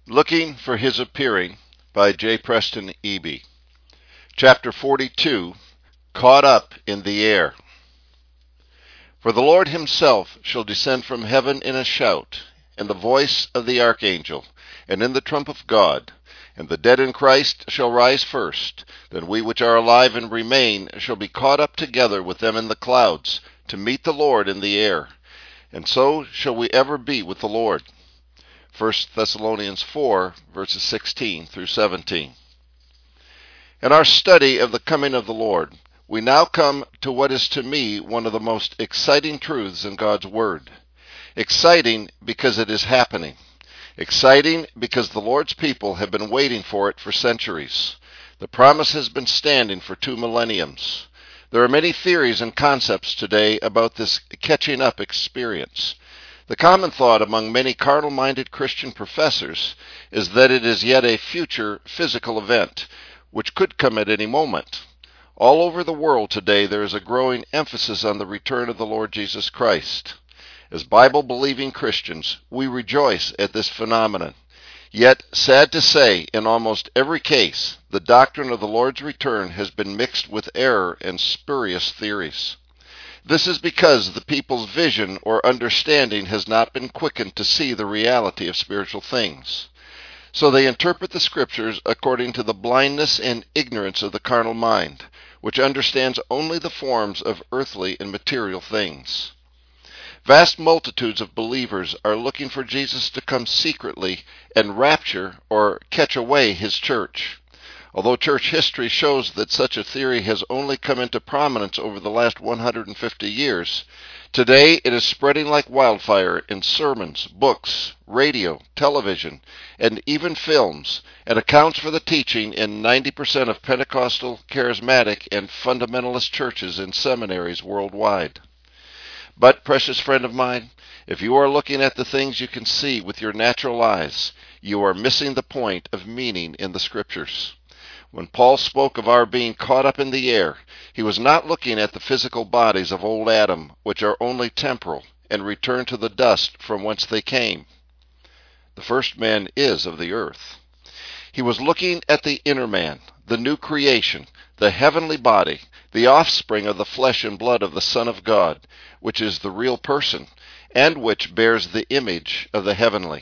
Looking for His Appearing by J. Preston Eby. Chapter 42, Caught Up in the Air. For the Lord himself shall descend from heaven in a shout, and the voice of the archangel, and in the trump of God. And the dead in Christ shall rise first. Then we which are alive and remain shall be caught up together with them in the clouds, to meet the Lord in the air. And so shall we ever be with the Lord. 1 Thessalonians 4, verses 16 through 17. In our study of the coming of the Lord, we now come to what is to me one of the most exciting truths in God's Word. Exciting because it is happening. Exciting because the Lord's people have been waiting for it for centuries. The promise has been standing for 2 millenniums. There are many theories and concepts today about this catching up experience. The common thought among many carnal-minded Christian professors is that it is yet a future physical event, which could come at any moment. All over the world today there is a growing emphasis on the return of the Lord Jesus Christ. As Bible-believing Christians, we rejoice at this phenomenon. Yet, sad to say, in almost every case, the doctrine of the Lord's return has been mixed with error and spurious theories. This is because the people's vision or understanding has not been quickened to see the reality of spiritual things. So they interpret the Scriptures according to the blindness and ignorance of the carnal mind, which understands only the forms of earthly and material things. Vast multitudes of believers are looking for Jesus to come secretly and rapture or catch away his church. Although church history shows that such a theory has only come into prominence over the last 150 years, today it is spreading like wildfire in sermons, books, radio, television, and even films, and accounts for the teaching in 90% of Pentecostal, charismatic, and fundamentalist churches and seminaries worldwide. But, precious friend of mine, if you are looking at the things you can see with your natural eyes, you are missing the point of meaning in the Scriptures. When Paul spoke of our being caught up in the air, he was not looking at the physical bodies of old Adam, which are only temporal, and return to the dust from whence they came. The first man is of the earth. He was looking at the inner man, the new creation, the heavenly body, the offspring of the flesh and blood of the Son of God, which is the real person, and which bears the image of the heavenly.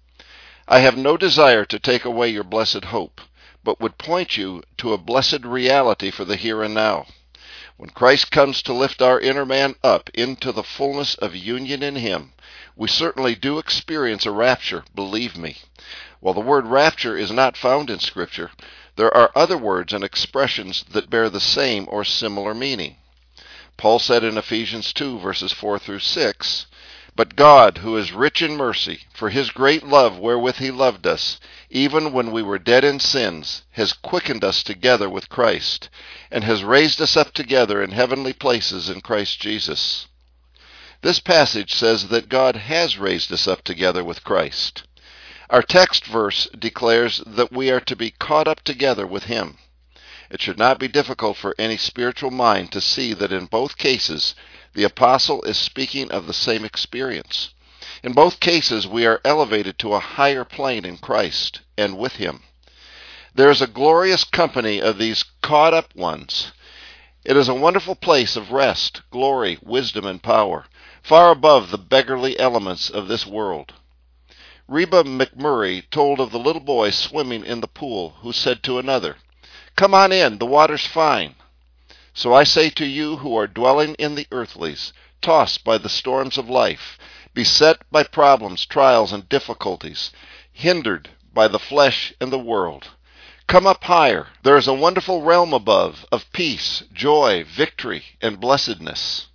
I have no desire to take away your blessed hope, but would point you to a blessed reality for the here and now. When Christ comes to lift our inner man up into the fullness of union in him, we certainly do experience a rapture, believe me. While the word rapture is not found in Scripture, there are other words and expressions that bear the same or similar meaning. Paul said in Ephesians 2, verses 4 through 6, "But God, who is rich in mercy, for his great love wherewith he loved us, even when we were dead in sins, has quickened us together with Christ, and has raised us up together in heavenly places in Christ Jesus." This passage says that God has raised us up together with Christ. Our text verse declares that we are to be caught up together with him. It should not be difficult for any spiritual mind to see that in both cases the apostle is speaking of the same experience. In both cases we are elevated to a higher plane in Christ and with him. There is a glorious company of these caught up ones. It is a wonderful place of rest, glory, wisdom, and power, far above the beggarly elements of this world. Reba McMurray told of the little boy swimming in the pool who said to another, "Come on in, the water's fine." So I say to you who are dwelling in the earthlies, tossed by the storms of life, beset by problems, trials, and difficulties, hindered by the flesh and the world, come up higher. There is a wonderful realm above of peace, joy, victory, and blessedness.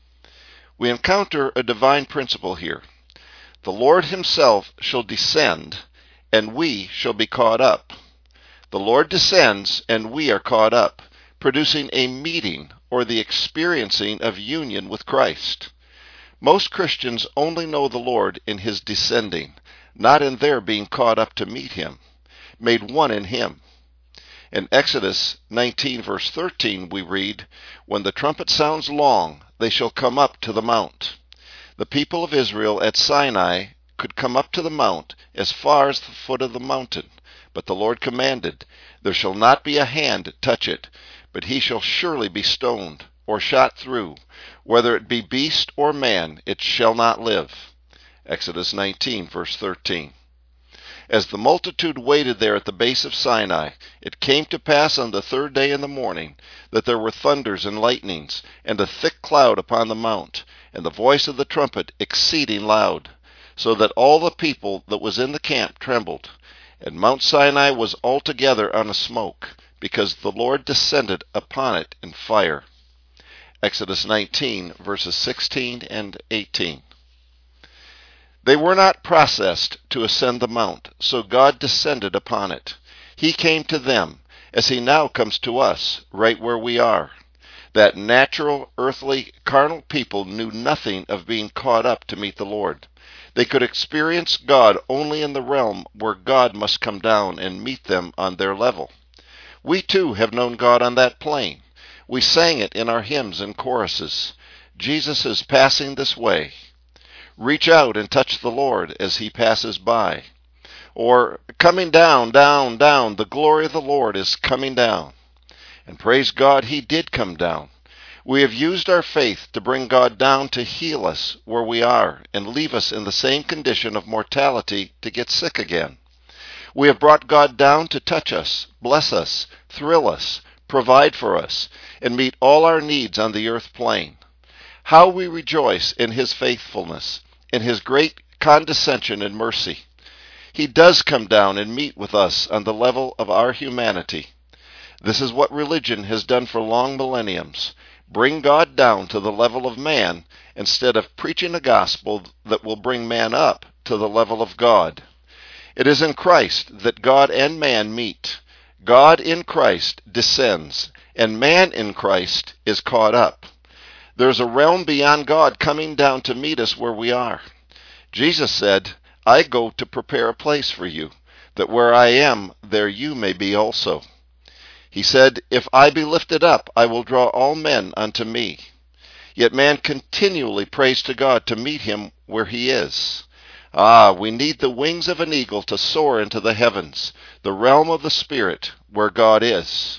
We encounter a divine principle here. The Lord himself shall descend, and we shall be caught up. The Lord descends, and we are caught up, producing a meeting or the experiencing of union with Christ. Most Christians only know the Lord in his descending, not in their being caught up to meet him, made one in him. In Exodus 19, verse 13, we read, "When the trumpet sounds long, they shall come up to the mount." The people of Israel at Sinai could come up to the mount as far as the foot of the mountain. But the Lord commanded, There shall not be a hand touch it, but he shall surely be stoned, or shot through. Whether it be beast or man, it shall not live. Exodus 19, verse 13. As the multitude waited there at the base of Sinai, it came to pass on the third day in the morning that there were thunders and lightnings, and a thick cloud upon the mount, and the voice of the trumpet exceeding loud, so that all the people that was in the camp trembled. And Mount Sinai was altogether on a smoke, because the Lord descended upon it in fire. Exodus 19, verses 16 and 18. They were not processed to ascend the mount, so God descended upon it. He came to them, as he now comes to us, right where we are. That natural, earthly, carnal people knew nothing of being caught up to meet the Lord. They could experience God only in the realm where God must come down and meet them on their level. We too have known God on that plane. We sang it in our hymns and choruses. Jesus is passing this way. Reach out and touch the Lord as he passes by. Or, coming down, down, down, the glory of the Lord is coming down. And praise God, he did come down. We have used our faith to bring God down to heal us where we are and leave us in the same condition of mortality to get sick again. We have brought God down to touch us, bless us, thrill us, provide for us, and meet all our needs on the earth plane. How we rejoice in his faithfulness, in his great condescension and mercy. He does come down and meet with us on the level of our humanity. This is what religion has done for long millenniums. Bring God down to the level of man instead of preaching a gospel that will bring man up to the level of God. It is in Christ that God and man meet. God in Christ descends, and man in Christ is caught up. There's a realm beyond God coming down to meet us where we are. Jesus said, I go to prepare a place for you, that where I am, there you may be also. He said, If I be lifted up, I will draw all men unto me. Yet man continually prays to God to meet him where he is. We need the wings of an eagle to soar into the heavens, the realm of the Spirit, where God is.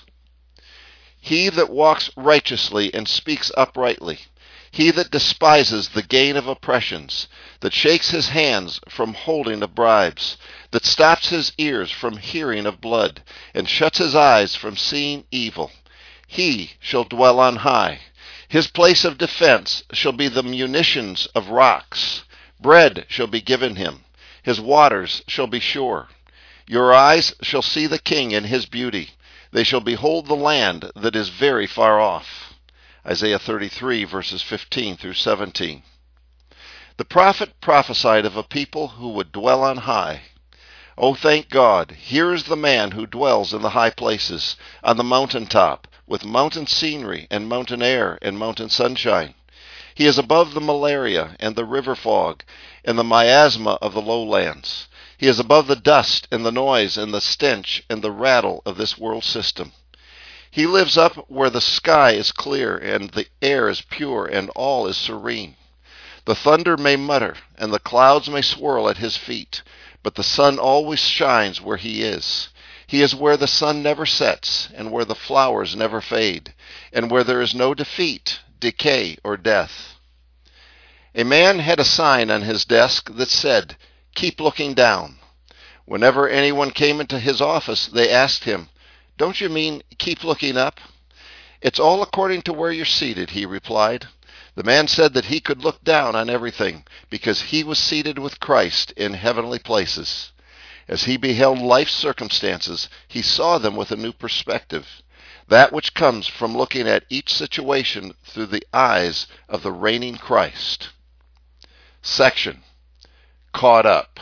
He that walks righteously and speaks uprightly, he that despises the gain of oppressions, that shakes his hands from holding of bribes, that stops his ears from hearing of blood, and shuts his eyes from seeing evil, he shall dwell on high. His place of defense shall be the munitions of rocks. Bread shall be given him. His waters shall be sure. Your eyes shall see the king in his beauty. They shall behold the land that is very far off. Isaiah 33, verses 15 through 17. The prophet prophesied of a people who would dwell on high. Oh, thank God, here is the man who dwells in the high places, on the mountaintop, with mountain scenery and mountain air and mountain sunshine. He is above the malaria and the river fog and the miasma of the lowlands. He is above the dust and the noise and the stench and the rattle of this world system. He lives up where the sky is clear and the air is pure and all is serene. The thunder may mutter and the clouds may swirl at his feet, but the sun always shines where he is. He is where the sun never sets and where the flowers never fade and where there is no defeat, decay, or death. A man had a sign on his desk that said, "Keep looking down." Whenever anyone came into his office, they asked him, "Don't you mean keep looking up?" "It's all according to where you're seated," he replied. The man said that he could look down on everything because he was seated with Christ in heavenly places. As he beheld life's circumstances, he saw them with a new perspective, that which comes from looking at each situation through the eyes of the reigning Christ. Section: Caught up.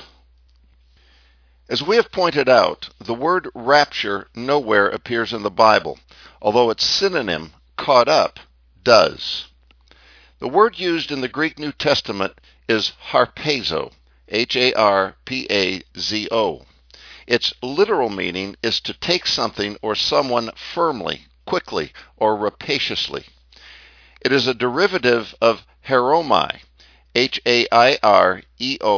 As we have pointed out, the word rapture nowhere appears in the Bible, although its synonym, caught up, does. The word used in the Greek New Testament is harpazo, H-A-R-P-A-Z-O. Its literal meaning is to take something or someone firmly, quickly, or rapaciously. It is a derivative of heromai, H-A-I-R-E-O-M-A-I,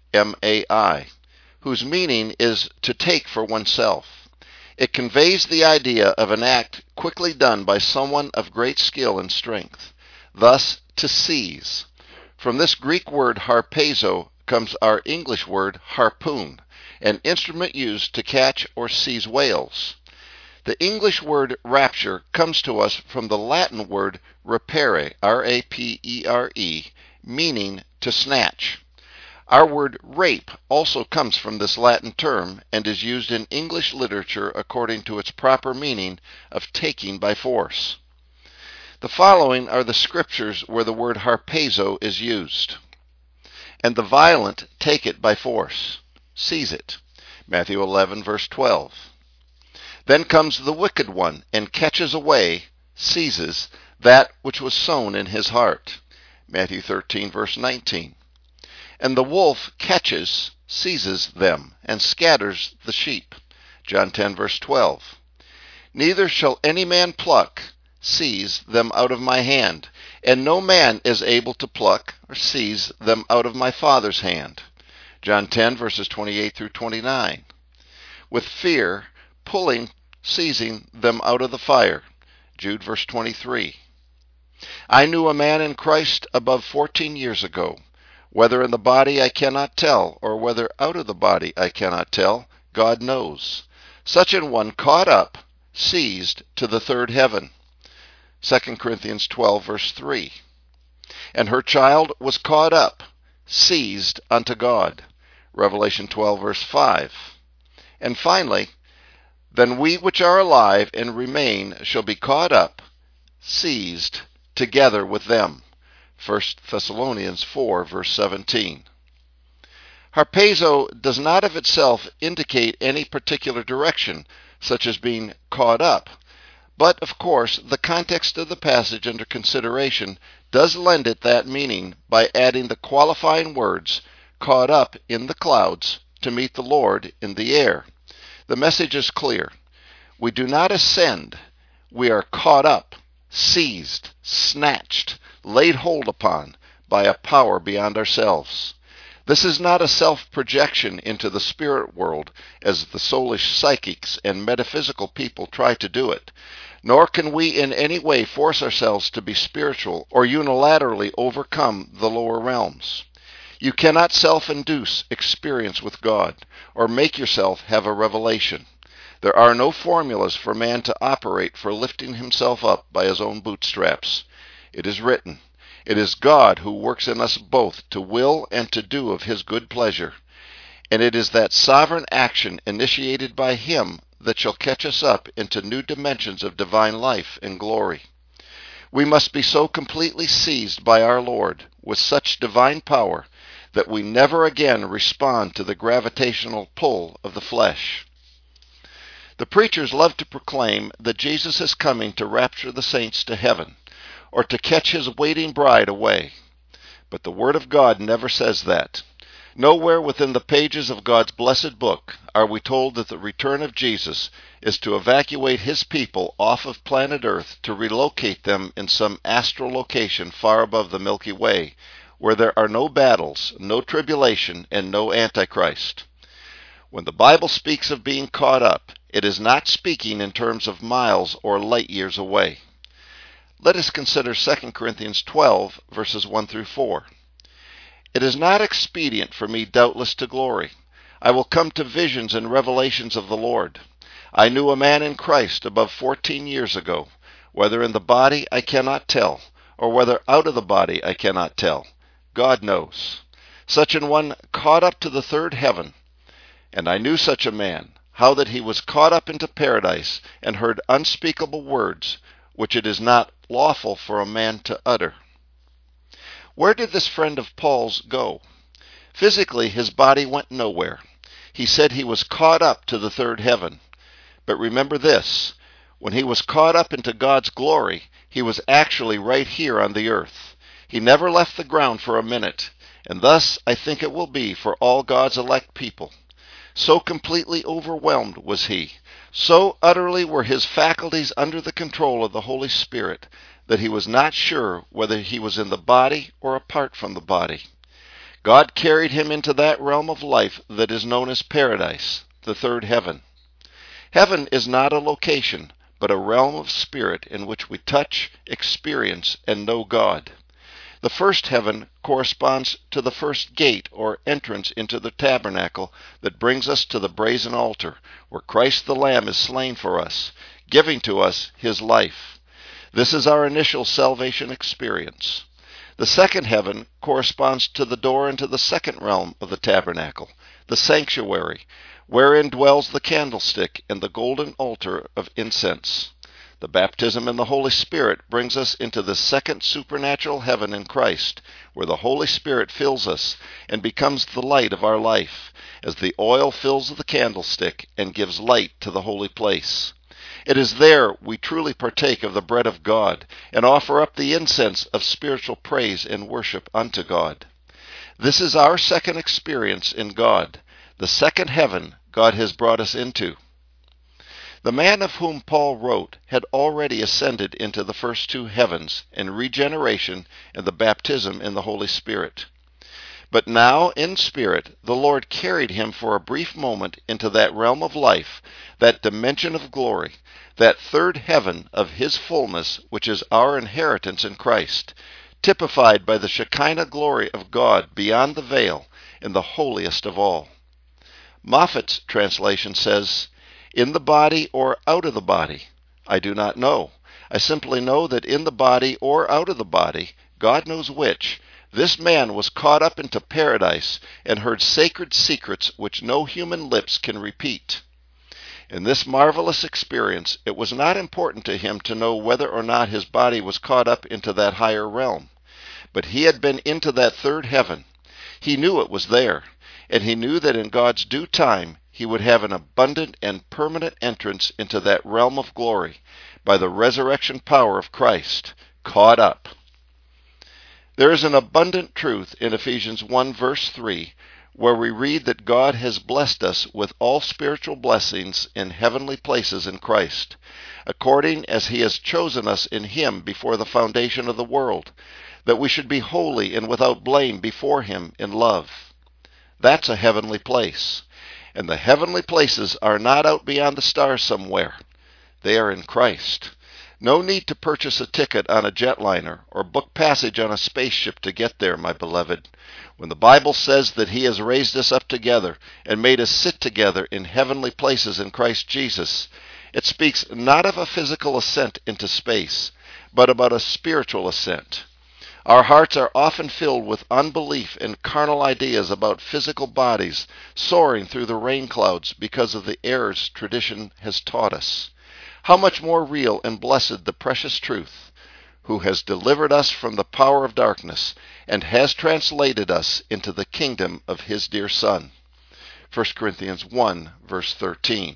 M-A-I, whose meaning is to take for oneself. It conveys the idea of an act quickly done by someone of great skill and strength, thus to seize. From this Greek word harpazo comes our English word harpoon, an instrument used to catch or seize whales. The English word rapture comes to us from the Latin word rapere, R-A-P-E-R-E, meaning to snatch. Our word rape also comes from this Latin term and is used in English literature according to its proper meaning of taking by force. The following are the scriptures where the word harpazo is used. And the violent take it by force, seize it. Matthew 11, verse 12. Then comes the wicked one and catches away, seizes, that which was sown in his heart. Matthew 13, verse 19. And the wolf catches, seizes them, and scatters the sheep. John 10, verse 12. Neither shall any man pluck, seize them out of my hand, and no man is able to pluck or seize them out of my Father's hand. John 10, verses 28 through 29. With fear, pulling, seizing them out of the fire. Jude, verse 23. I knew a man in Christ above 14 years ago. Whether in the body I cannot tell, or whether out of the body I cannot tell, God knows. Such an one caught up, seized to the third heaven. 2 Corinthians 12, verse 3. And her child was caught up, seized unto God. Revelation 12, verse 5. And finally, then we which are alive and remain shall be caught up, seized together with them. 1 Thessalonians 4, verse 17. Harpazo does not of itself indicate any particular direction, such as being caught up, but, of course, the context of the passage under consideration does lend it that meaning by adding the qualifying words, caught up in the clouds to meet the Lord in the air. The message is clear. We do not ascend. We are caught up, seized, snatched, laid hold upon by a power beyond ourselves. This is not a self-projection into the spirit world as the soulish psychics and metaphysical people try to do it, nor can we in any way force ourselves to be spiritual or unilaterally overcome the lower realms. You cannot self-induce experience with God or make yourself have a revelation. There are no formulas for man to operate for lifting himself up by his own bootstraps. It is written, it is God who works in us both to will and to do of his good pleasure, and it is that sovereign action initiated by him that shall catch us up into new dimensions of divine life and glory. We must be so completely seized by our Lord with such divine power that we never again respond to the gravitational pull of the flesh. The preachers love to proclaim that Jesus is coming to rapture the saints to heaven, or to catch his waiting bride away. But the Word of God never says that. Nowhere within the pages of God's blessed book are we told that the return of Jesus is to evacuate his people off of planet Earth to relocate them in some astral location far above the Milky Way, where there are no battles, no tribulation, and no Antichrist. When the Bible speaks of being caught up, it is not speaking in terms of miles or light years away. Let us consider 2 Corinthians 12, verses 1 through 4. It is not expedient for me doubtless to glory. I will come to visions and revelations of the Lord. I knew a man in Christ above 14 years ago. Whether in the body I cannot tell, or whether out of the body I cannot tell. God knows. Such an one caught up to the third heaven. And I knew such a man, how that he was caught up into paradise, and heard unspeakable words, which it is not lawful for a man to utter. Where did this friend of Paul's go? Physically, his body went nowhere. He said he was caught up to the third heaven. But remember this, when he was caught up into God's glory, he was actually right here on the earth. He never left the ground for a minute, and thus I think it will be for all God's elect people. So completely overwhelmed was he, so utterly were his faculties under the control of the Holy Spirit, that he was not sure whether he was in the body or apart from the body. God carried him into that realm of life that is known as paradise, the third heaven. Heaven is not a location, but a realm of spirit in which we touch, experience, and know God. The first heaven corresponds to the first gate or entrance into the tabernacle that brings us to the brazen altar, where Christ the Lamb is slain for us, giving to us his life. This is our initial salvation experience. The second heaven corresponds to the door into the second realm of the tabernacle, the sanctuary, wherein dwells the candlestick and the golden altar of incense. The baptism in the Holy Spirit brings us into the second supernatural heaven in Christ, where the Holy Spirit fills us and becomes the light of our life, as the oil fills the candlestick and gives light to the holy place. It is there we truly partake of the bread of God and offer up the incense of spiritual praise and worship unto God. This is our second experience in God, the second heaven God has brought us into. The man of whom Paul wrote had already ascended into the first two heavens in regeneration and the baptism in the Holy Spirit. But now, in spirit, the Lord carried him for a brief moment into that realm of life, that dimension of glory, that third heaven of his fullness, which is our inheritance in Christ, typified by the Shekinah glory of God beyond the veil in the holiest of all. Moffat's translation says, "In the body or out of the body? I do not know. I simply know that in the body or out of the body, God knows which, this man was caught up into paradise and heard sacred secrets which no human lips can repeat." In this marvelous experience, it was not important to him to know whether or not his body was caught up into that higher realm. But he had been into that third heaven. He knew it was there, and he knew that in God's due time he would have an abundant and permanent entrance into that realm of glory by the resurrection power of Christ, caught up. There is an abundant truth in Ephesians 1 verse 3, where we read that God has blessed us with all spiritual blessings in heavenly places in Christ, according as he has chosen us in him before the foundation of the world, that we should be holy and without blame before him in love. That's a heavenly place. And the heavenly places are not out beyond the stars somewhere. They are in Christ. No need to purchase a ticket on a jetliner or book passage on a spaceship to get there, my beloved. When the Bible says that he has raised us up together and made us sit together in heavenly places in Christ Jesus, it speaks not of a physical ascent into space, but about a spiritual ascent. Our hearts are often filled with unbelief and carnal ideas about physical bodies soaring through the rain clouds because of the errors tradition has taught us. How much more real and blessed the precious truth, who has delivered us from the power of darkness and has translated us into the kingdom of his dear Son. 1 Corinthians 1 verse 13.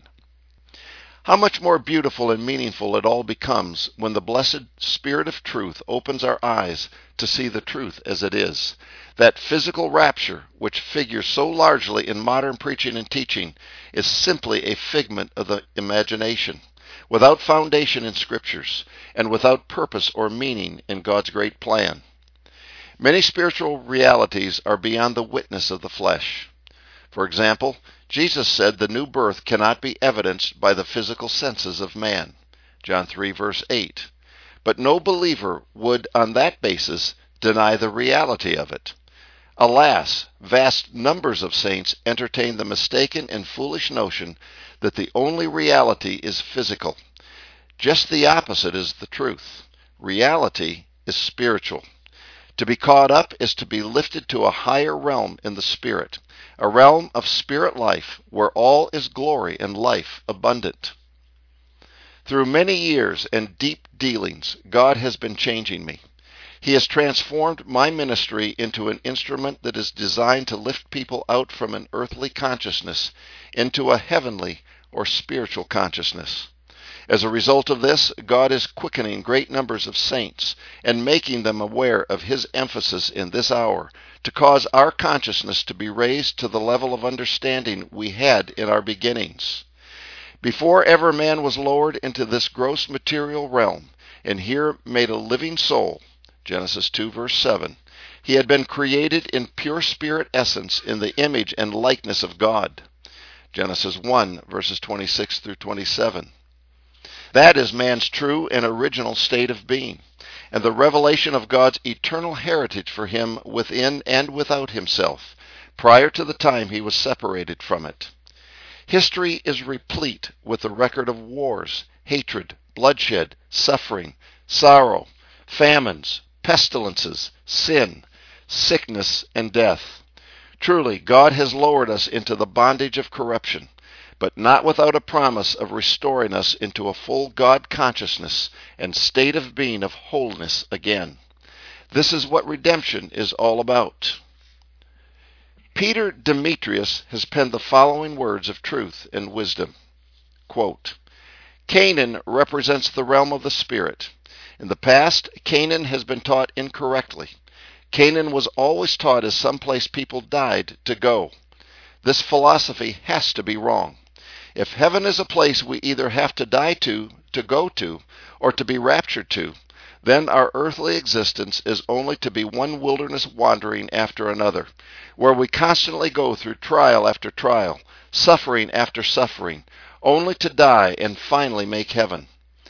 How much more beautiful and meaningful it all becomes when the blessed Spirit of truth opens our eyes to see the truth as it is. That physical rapture, which figures so largely in modern preaching and teaching, is simply a figment of the imagination, without foundation in Scriptures, and without purpose or meaning in God's great plan. Many spiritual realities are beyond the witness of the flesh. For example, Jesus said the new birth cannot be evidenced by the physical senses of man. John 3 verse 8. But no believer would, on that basis, deny the reality of it. Alas, vast numbers of saints entertain the mistaken and foolish notion that the only reality is physical. Just the opposite is the truth. Reality is spiritual. To be caught up is to be lifted to a higher realm in the Spirit, a realm of spirit life where all is glory and life abundant. Through many years and deep dealings, God has been changing me. He has transformed my ministry into an instrument that is designed to lift people out from an earthly consciousness into a heavenly or spiritual consciousness. As a result of this, God is quickening great numbers of saints and making them aware of his emphasis in this hour to cause our consciousness to be raised to the level of understanding we had in our beginnings. Before ever man was lowered into this gross material realm and here made a living soul, Genesis 2 verse 7, He had been created in pure spirit essence in the image and likeness of God. Genesis 1, verses 26 through 27. That is man's true and original state of being, and the revelation of God's eternal heritage for him within and without himself, prior to the time he was separated from it. History is replete with the record of wars, hatred, bloodshed, suffering, sorrow, famines, pestilences, sin, sickness, and death. Truly, God has lowered us into the bondage of corruption, but not without a promise of restoring us into a full God consciousness and state of being of wholeness again. This is what redemption is all about. Peter Demetrius has penned the following words of truth and wisdom. Quote, Canaan represents the realm of the Spirit. In the past, Canaan has been taught incorrectly. Canaan was always taught as some place people died to go. This philosophy has to be wrong. If heaven is a place we either have to die to go to, or to be raptured to, then our earthly existence is only to be one wilderness wandering after another, where we constantly go through trial after trial, suffering after suffering, only to die and finally make heaven.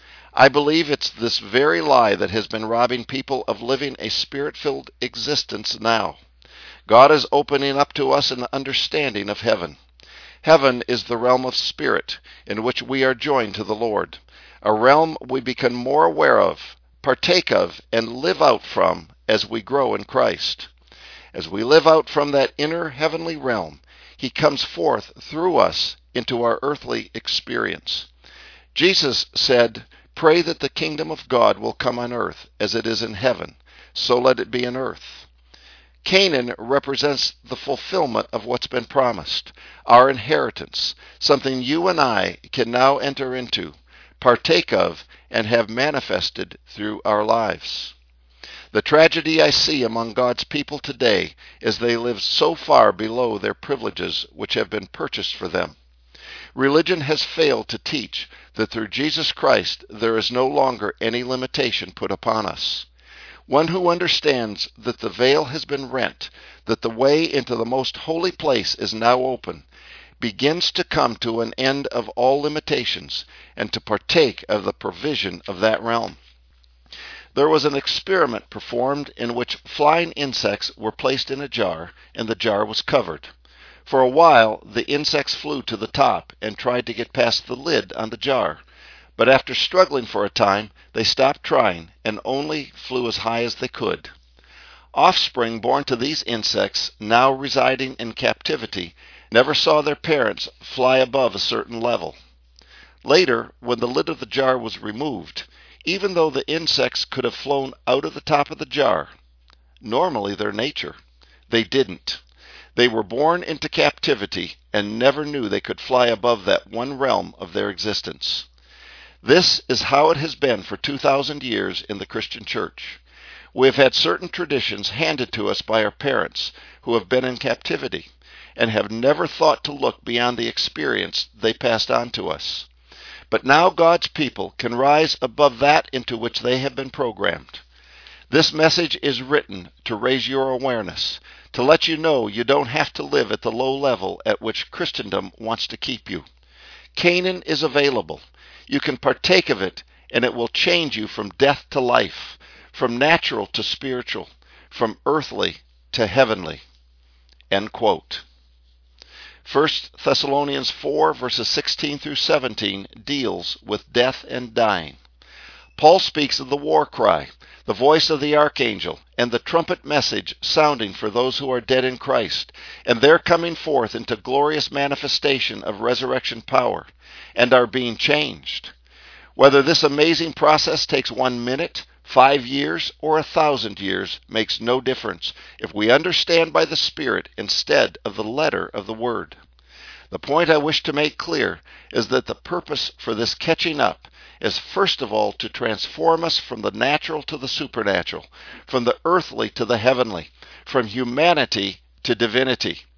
I believe it's this very lie that has been robbing people of living a spirit-filled existence now. God is opening up to us an understanding of heaven. Heaven is the realm of spirit in which we are joined to the Lord, a realm we become more aware of, partake of, and live out from as we grow in Christ. As we live out from that inner heavenly realm, He comes forth through us into our earthly experience. Jesus said, "Pray that the kingdom of God will come on earth as it is in heaven, so let it be on earth." Canaan represents the fulfillment of what's been promised, our inheritance, something you and I can now enter into, partake of, and have manifested through our lives. The tragedy I see among God's people today is they live so far below their privileges which have been purchased for them. Religion has failed to teach that through Jesus Christ there is no longer any limitation put upon us. One who understands that the veil has been rent, that the way into the most holy place is now open, begins to come to an end of all limitations and to partake of the provision of that realm. There was an experiment performed in which flying insects were placed in a jar, and the jar was covered. For a while, the insects flew to the top and tried to get past the lid on the jar, but after struggling for a time, they stopped trying and only flew as high as they could. Offspring born to these insects, now residing in captivity, never saw their parents fly above a certain level. Later, when the lid of the jar was removed, even though the insects could have flown out of the top of the jar, normally their nature, they didn't. They were born into captivity and never knew they could fly above that one realm of their existence. This is how it has been for 2,000 years in the Christian church. We have had certain traditions handed to us by our parents who have been in captivity and have never thought to look beyond the experience they passed on to us. But now God's people can rise above that into which they have been programmed. This message is written to raise your awareness, to let you know you don't have to live at the low level at which Christendom wants to keep you. Canaan is available. You can partake of it, and it will change you from death to life, from natural to spiritual, from earthly to heavenly. End quote. 1 Thessalonians 4, verses 16 through 17, deals with death and dying. Paul speaks of the war cry, the voice of the archangel, and the trumpet message sounding for those who are dead in Christ, and their coming forth into glorious manifestation of resurrection power, and are being changed. Whether this amazing process takes 1 minute, 5 years, or 1,000 years makes no difference if we understand by the Spirit instead of the letter of the Word. The point I wish to make clear is that the purpose for this catching up is first of all to transform us from the natural to the supernatural, from the earthly to the heavenly, from humanity to divinity.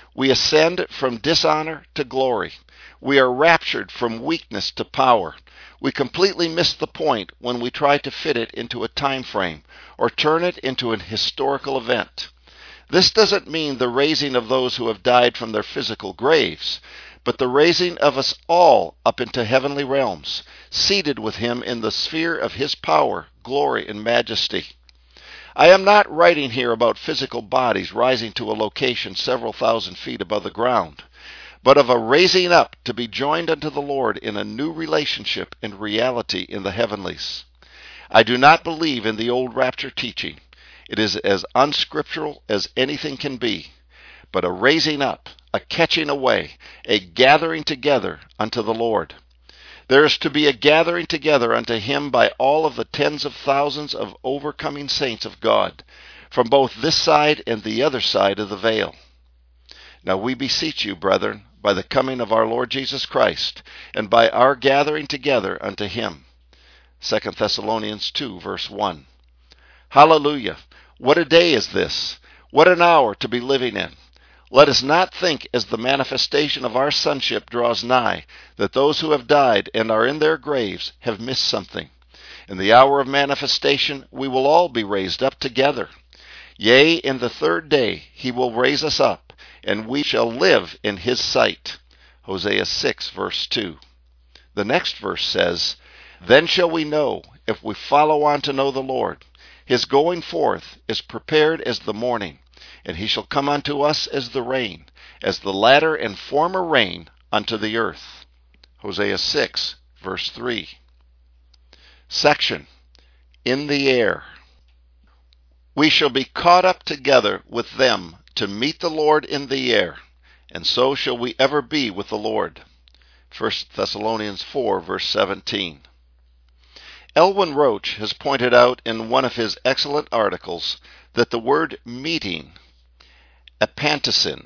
We ascend from dishonor to glory. We are raptured from weakness to power. We completely miss the point when we try to fit it into a time frame or turn it into an historical event. This doesn't mean the raising of those who have died from their physical graves, but the raising of us all up into heavenly realms, seated with him in the sphere of his power, glory, and majesty. I am not writing here about physical bodies rising to a location several thousand feet above the ground, but of a raising up to be joined unto the Lord in a new relationship and reality in the heavenlies. I do not believe in the old rapture teaching. It is as unscriptural as anything can be, but a raising up, a catching away, a gathering together unto the Lord. There is to be a gathering together unto him by all of the tens of thousands of overcoming saints of God, from both this side and the other side of the veil. Now we beseech you, brethren, by the coming of our Lord Jesus Christ, and by our gathering together unto him. 2 Thessalonians 2, verse 1. Hallelujah! What a day is this! What an hour to be living in! Let us not think as the manifestation of our sonship draws nigh, that those who have died and are in their graves have missed something. In the hour of manifestation we will all be raised up together. Yea, in the third day he will raise us up, and we shall live in his sight. Hosea 6, verse 2. The next verse says, Then shall we know, if we follow on to know the Lord. His going forth is prepared as the morning, and he shall come unto us as the rain, as the latter and former rain unto the earth. Hosea 6, verse 3. Section, In the air. We shall be caught up together with them to meet the Lord in the air, and so shall we ever be with the Lord. 1 Thessalonians 4, verse 17. Elwyn Roach has pointed out in one of his excellent articles that the word meeting, apantesin,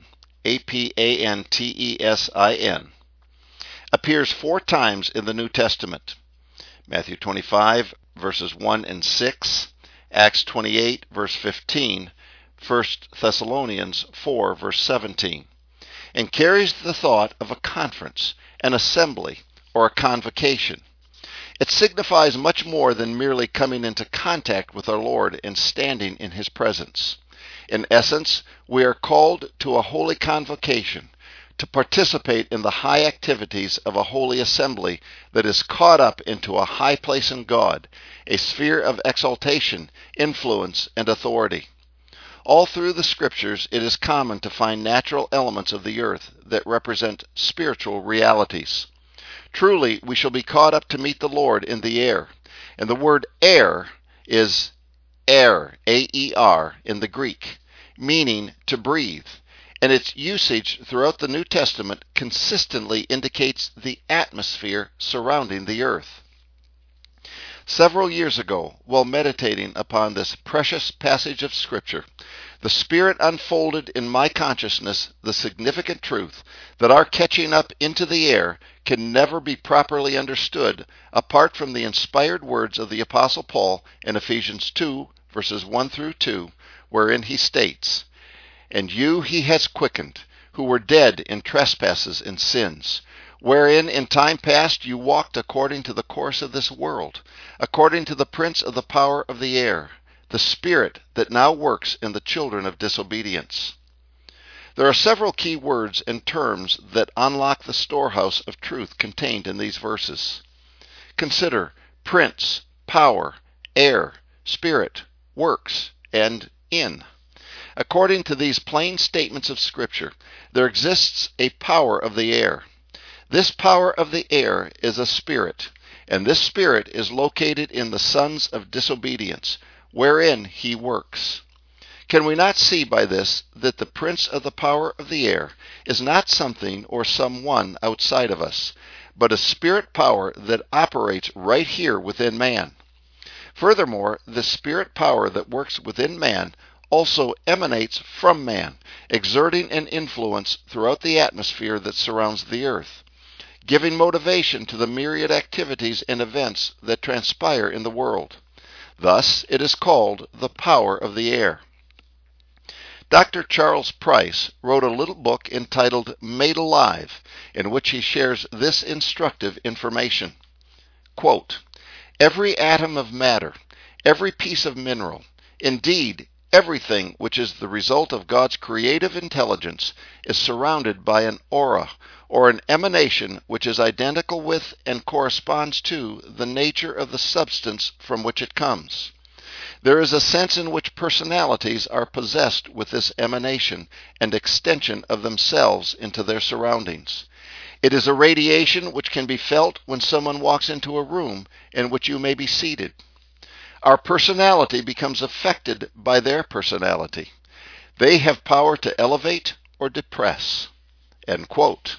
A-P-A-N-T-E-S-I-N, appears 4 times in the New Testament. Matthew 25, verses 1 and 6, Acts 28, verse 15, 1 Thessalonians 4, verse 17, and carries the thought of a conference, an assembly, or a convocation. It signifies much more than merely coming into contact with our Lord and standing in his presence. In essence, we are called to a holy convocation, to participate in the high activities of a holy assembly that is caught up into a high place in God, a sphere of exaltation, influence, and authority. All through the Scriptures, it is common to find natural elements of the earth that represent spiritual realities. Truly, we shall be caught up to meet the Lord in the air. And the word air is air, A-E-R, in the Greek, meaning to breathe. And its usage throughout the New Testament consistently indicates the atmosphere surrounding the earth. Several years ago, while meditating upon this precious passage of Scripture, the Spirit unfolded in my consciousness the significant truth that our catching up into the air can never be properly understood apart from the inspired words of the Apostle Paul in Ephesians 2, verses 1 through 2, wherein he states, And you he has quickened, who were dead in trespasses and sins, wherein in time past you walked according to the course of this world, according to the prince of the power of the air, the spirit that now works in the children of disobedience. There are several key words and terms that unlock the storehouse of truth contained in these verses. Consider prince, power, air, spirit, works, and in. According to these plain statements of Scripture, there exists a power of the air. This power of the air is a spirit, and this spirit is located in the sons of disobedience, wherein he works. Can we not see by this that the prince of the power of the air is not something or someone outside of us, but a spirit power that operates right here within man? Furthermore, the spirit power that works within man also emanates from man, exerting an influence throughout the atmosphere that surrounds the earth, giving motivation to the myriad activities and events that transpire in the world. Thus, it is called the power of the air. Dr. Charles Price wrote a little book entitled Made Alive, in which he shares this instructive information. Quote, "Every atom of matter, every piece of mineral, indeed, everything which is the result of God's creative intelligence is surrounded by an aura, or an emanation which is identical with and corresponds to the nature of the substance from which it comes. There is a sense in which personalities are possessed with this emanation and extension of themselves into their surroundings. It is a radiation which can be felt when someone walks into a room in which you may be seated. Our personality becomes affected by their personality. They have power to elevate or depress." End quote.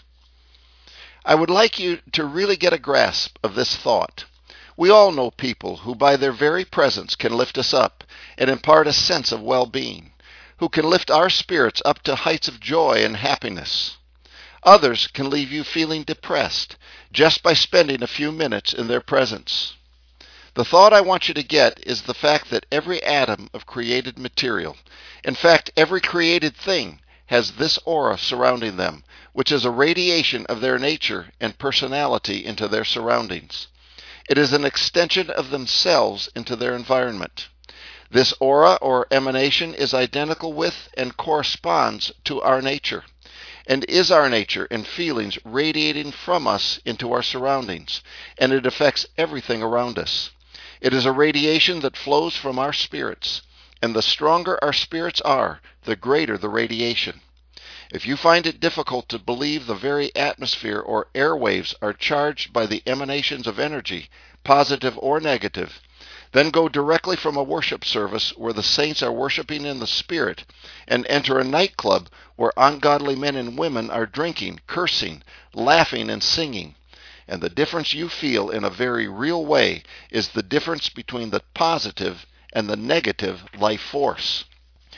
I would like you to really get a grasp of this thought. We all know people who by their very presence can lift us up and impart a sense of well-being, who can lift our spirits up to heights of joy and happiness. Others can leave you feeling depressed just by spending a few minutes in their presence. The thought I want you to get is the fact that every atom of created material, in fact every created thing, has this aura surrounding them, which is a radiation of their nature and personality into their surroundings. It is an extension of themselves into their environment. This aura or emanation is identical with and corresponds to our nature, and is our nature and feelings radiating from us into our surroundings, and it affects everything around us. It is a radiation that flows from our spirits, and the stronger our spirits are, the greater the radiation. If you find it difficult to believe the very atmosphere or airwaves are charged by the emanations of energy, positive or negative, then go directly from a worship service where the saints are worshiping in the Spirit and enter a nightclub where ungodly men and women are drinking, cursing, laughing, and singing. And the difference you feel in a very real way is the difference between the positive and the negative life force.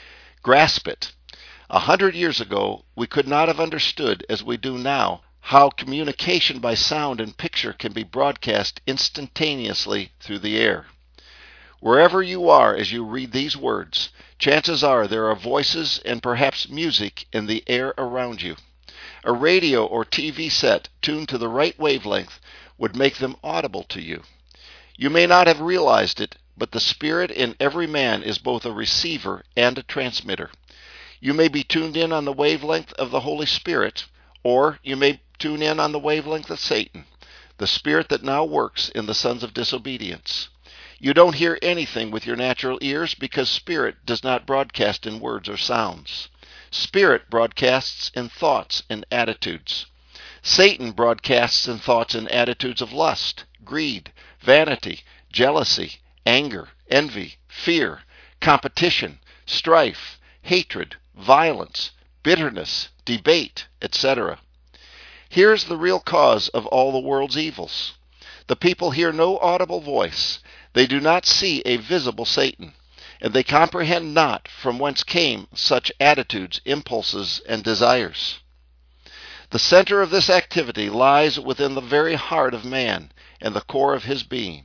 Grasp it. 100 years ago, we could not have understood, as we do now, how communication by sound and picture can be broadcast instantaneously through the air. Wherever you are as you read these words, chances are there are voices and perhaps music in the air around you. A radio or TV set tuned to the right wavelength would make them audible to you. You may not have realized it, but the Spirit in every man is both a receiver and a transmitter. You may be tuned in on the wavelength of the Holy Spirit, or you may tune in on the wavelength of Satan, the spirit that now works in the sons of disobedience. You don't hear anything with your natural ears because Spirit does not broadcast in words or sounds. Spirit broadcasts in thoughts and attitudes. Satan broadcasts in thoughts and attitudes of lust, greed, vanity, jealousy, anger, envy, fear, competition, strife, hatred, violence, bitterness, debate, etc. Here's the real cause of all the world's evils. The people hear no audible voice. They do not see a visible Satan, and they comprehend not from whence came such attitudes, impulses, and desires. The center of this activity lies within the very heart of man and the core of his being.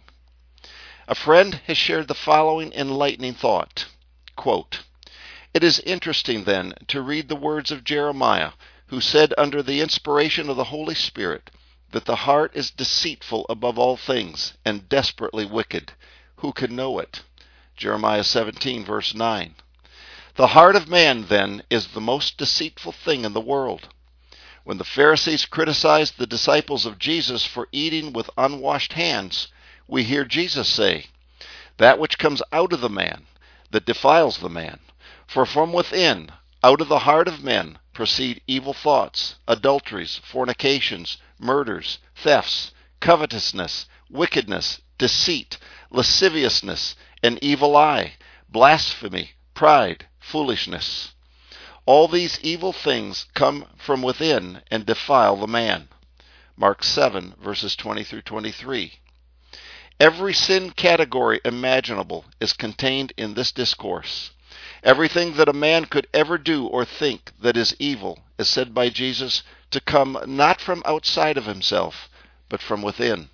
A friend has shared the following enlightening thought. Quote, "It is interesting, then, to read the words of Jeremiah, who said under the inspiration of the Holy Spirit that the heart is deceitful above all things and desperately wicked. Who can know it?" Jeremiah 17, verse 9. The heart of man, then, is the most deceitful thing in the world. When the Pharisees criticized the disciples of Jesus for eating with unwashed hands, we hear Jesus say, "That which comes out of the man, that defiles the man. For from within, out of the heart of men, proceed evil thoughts, adulteries, fornications, murders, thefts, covetousness, wickedness, deceit, lasciviousness, an evil eye, blasphemy, pride, foolishness. All these evil things come from within and defile the man." Mark 7, verses 20 through 23. Every sin category imaginable is contained in this discourse. Everything that a man could ever do or think that is evil is said by Jesus to come not from outside of himself, but from within.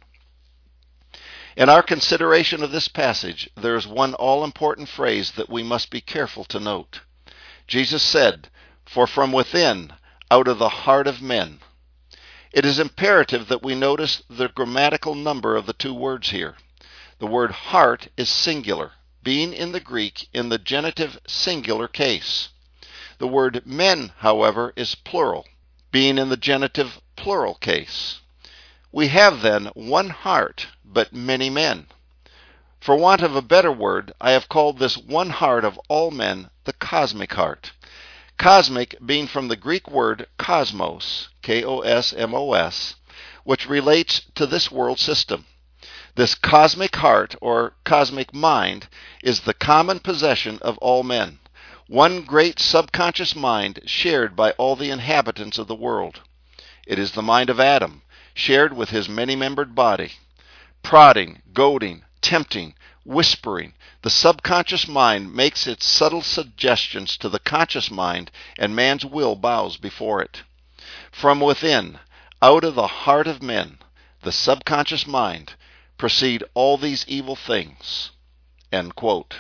In our consideration of this passage, there is one all-important phrase that we must be careful to note. Jesus said, "For from within, out of the heart of men." It is imperative that we notice the grammatical number of the two words here. The word heart is singular, being in the Greek in the genitive singular case. The word men, however, is plural, being in the genitive plural case. We have then one heart, but many men. For want of a better word, I have called this one heart of all men the cosmic heart. Cosmic being from the Greek word cosmos, K-O-S-M-O-S, which relates to this world system. This cosmic heart, or cosmic mind, is the common possession of all men, one great subconscious mind shared by all the inhabitants of the world. It is the mind of Adam, shared with his many-membered body. Prodding, goading, tempting, whispering, the subconscious mind makes its subtle suggestions to the conscious mind, and man's will bows before it. From within, out of the heart of men, the subconscious mind, proceed all these evil things. End quote.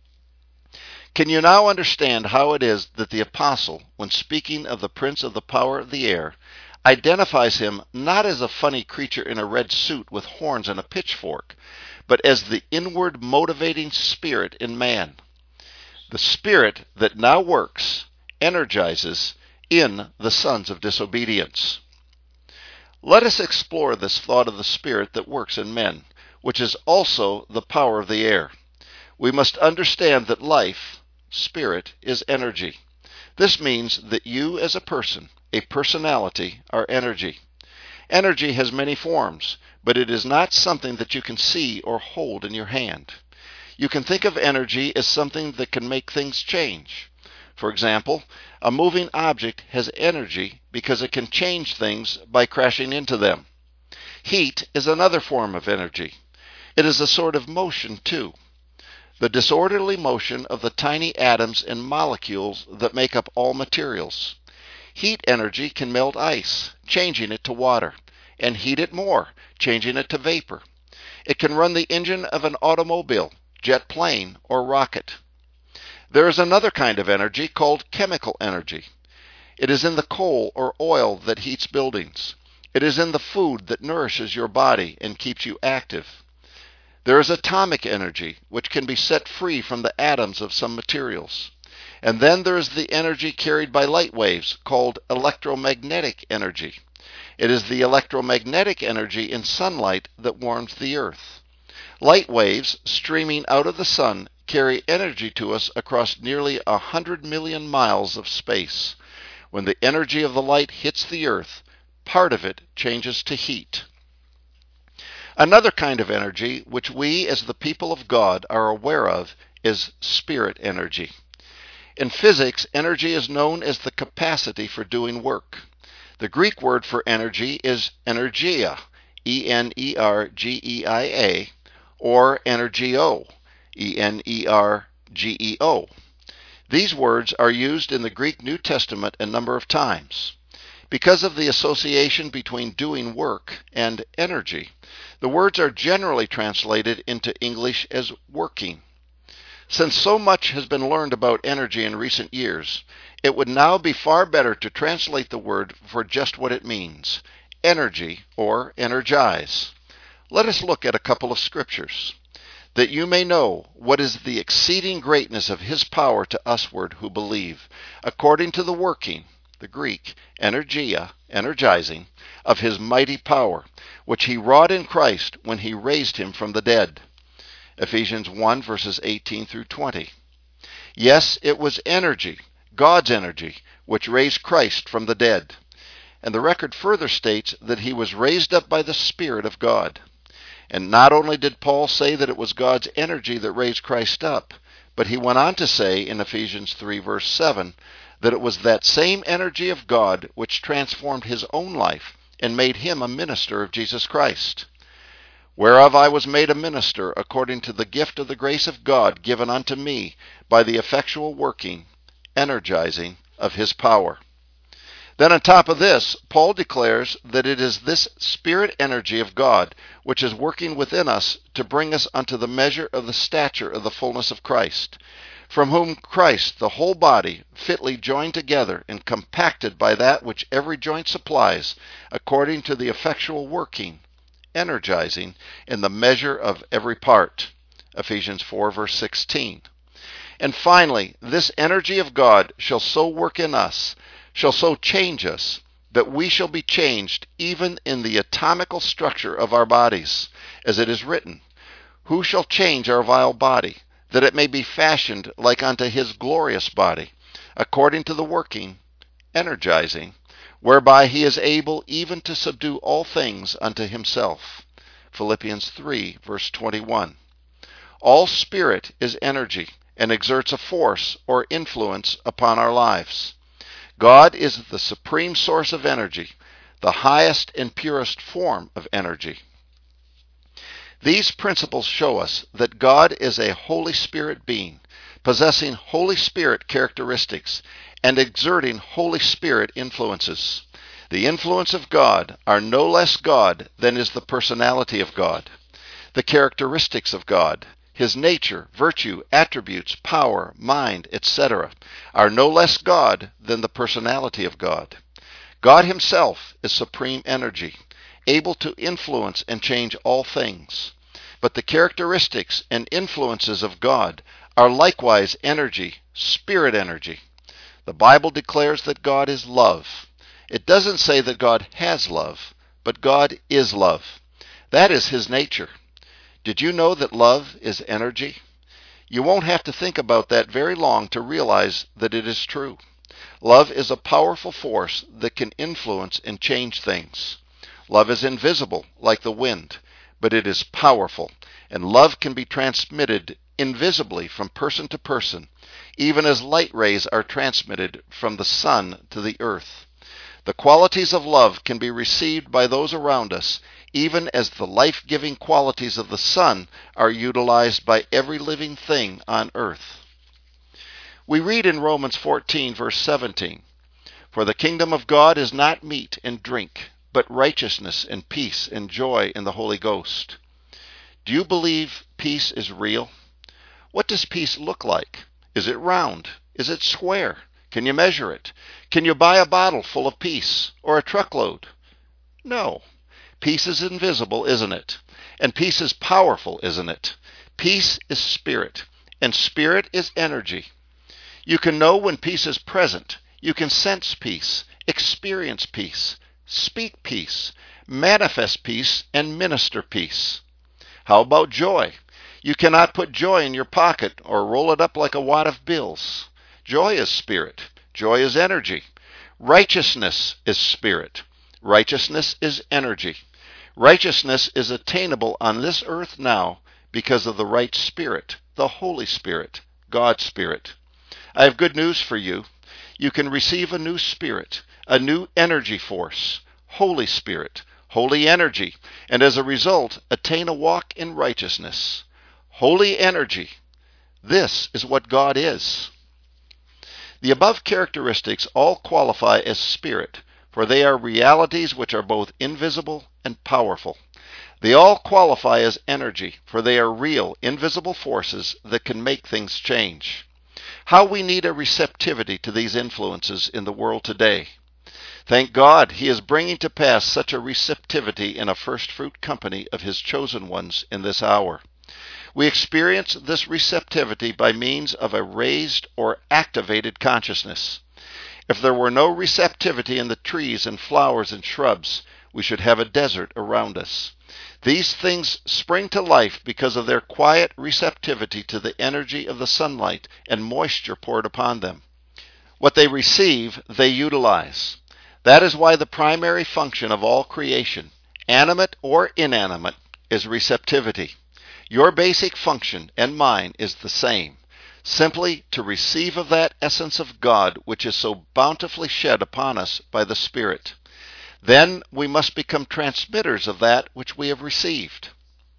Can you now understand how it is that the apostle, when speaking of the prince of the power of the air, identifies him not as a funny creature in a red suit with horns and a pitchfork, but as the inward motivating spirit in man? The spirit that now works, energizes, in the sons of disobedience. Let us explore this thought of the spirit that works in men, which is also the power of the air. We must understand that life, spirit, is energy. This means that you as a person, a personality, are energy. Energy has many forms, but it is not something that you can see or hold in your hand. You can think of energy as something that can make things change. For example, a moving object has energy because it can change things by crashing into them. Heat is another form of energy. It is a sort of motion, too. The disorderly motion of the tiny atoms and molecules that make up all materials. Heat energy can melt ice, changing it to water, and heat it more, changing it to vapor. It can run the engine of an automobile, jet plane, or rocket. There is another kind of energy called chemical energy. It is in the coal or oil that heats buildings. It is in the food that nourishes your body and keeps you active. There is atomic energy, which can be set free from the atoms of some materials. And then there is the energy carried by light waves, called electromagnetic energy. It is the electromagnetic energy in sunlight that warms the earth. Light waves streaming out of the sun carry energy to us across nearly 100 million miles of space. When the energy of the light hits the earth, part of it changes to heat. Another kind of energy, which we as the people of God are aware of, is spirit energy. In physics, energy is known as the capacity for doing work. The Greek word for energy is energia, E-N-E-R-G-E-I-A, or energio, E-N-E-R-G-E-O. These words are used in the Greek New Testament a number of times. Because of the association between doing work and energy, the words are generally translated into English as working. Since so much has been learned about energy in recent years, it would now be far better to translate the word for just what it means, energy or energize. Let us look at a couple of scriptures, that you may know what is the exceeding greatness of his power to usward who believe, according to the working, the Greek, energia, energizing, of his mighty power, which he wrought in Christ when he raised him from the dead. Ephesians 1, verses 18 through 20. Yes, it was energy, God's energy, which raised Christ from the dead. And the record further states that he was raised up by the Spirit of God. And not only did Paul say that it was God's energy that raised Christ up, but he went on to say in Ephesians 3, verse 7, that it was that same energy of God which transformed his own life and made him a minister of Jesus Christ. Whereof I was made a minister according to the gift of the grace of God given unto me by the effectual working, energizing of his power. Then on top of this, Paul declares that it is this spirit energy of God which is working within us to bring us unto the measure of the stature of the fullness of Christ. from whom Christ, the whole body, fitly joined together and compacted by that which every joint supplies, according to the effectual working, energizing in the measure of every part. Ephesians 4, verse 16. And finally, this energy of God shall so work in us, shall so change us, that we shall be changed even in the atomical structure of our bodies, as it is written, Who shall change our vile body, that it may be fashioned like unto his glorious body, according to the working, energizing, whereby he is able even to subdue all things unto himself. Philippians 3, verse 21. All spirit is energy and exerts a force or influence upon our lives. God is the supreme source of energy, the highest and purest form of energy. These principles show us that God is a Holy Spirit being, possessing Holy Spirit characteristics and exerting Holy Spirit influences. The influence of God are no less God than is the personality of God. The characteristics of God, his nature, virtue, attributes, power, mind, etc., are no less God than the personality of God. God himself is supreme energy, able to influence and change all things. But the characteristics and influences of God are likewise energy, spirit energy. The Bible declares that God is love. It doesn't say that God has love, but God is love. That is his nature. Did you know that love is energy? You won't have to think about that very long to realize that it is true. Love is a powerful force that can influence and change things. Love is invisible, like the wind, but it is powerful, and love can be transmitted invisibly from person to person, even as light rays are transmitted from the sun to the earth. The qualities of love can be received by those around us, even as the life-giving qualities of the sun are utilized by every living thing on earth. We read in Romans 14, verse 17, For the kingdom of God is not meat and drink, but righteousness and peace and joy in the Holy Ghost. Do you believe peace is real? What does peace look like? Is it round? Is it square? Can you measure it? Can you buy a bottle full of peace or a truckload? No. Peace is invisible, isn't it? And peace is powerful, isn't it? Peace is spirit, and spirit is energy. You can know when peace is present. You can sense peace, experience peace, speak peace, manifest peace, and minister peace. How about joy? You cannot put joy in your pocket or roll it up like a wad of bills. Joy is spirit. Joy is energy. Righteousness is spirit. Righteousness is energy. Righteousness is attainable on this earth now because of the right spirit, the Holy Spirit, God's Spirit. I have good news for you. You can receive a new spirit, a new energy force, Holy Spirit, holy energy, and as a result, attain a walk in righteousness. Holy energy. This is what God is. The above characteristics all qualify as spirit, for they are realities which are both invisible and powerful. They all qualify as energy, for they are real, invisible forces that can make things change. How we need a receptivity to these influences in the world today. Thank God he is bringing to pass such a receptivity in a first fruit company of his chosen ones in this hour. We experience this receptivity by means of a raised or activated consciousness. If there were no receptivity in the trees and flowers and shrubs, we should have a desert around us. These things spring to life because of their quiet receptivity to the energy of the sunlight and moisture poured upon them. What they receive, they utilize. That is why the primary function of all creation, animate or inanimate, is receptivity. Your basic function and mine is the same, simply to receive of that essence of God which is so bountifully shed upon us by the Spirit. Then we must become transmitters of that which we have received.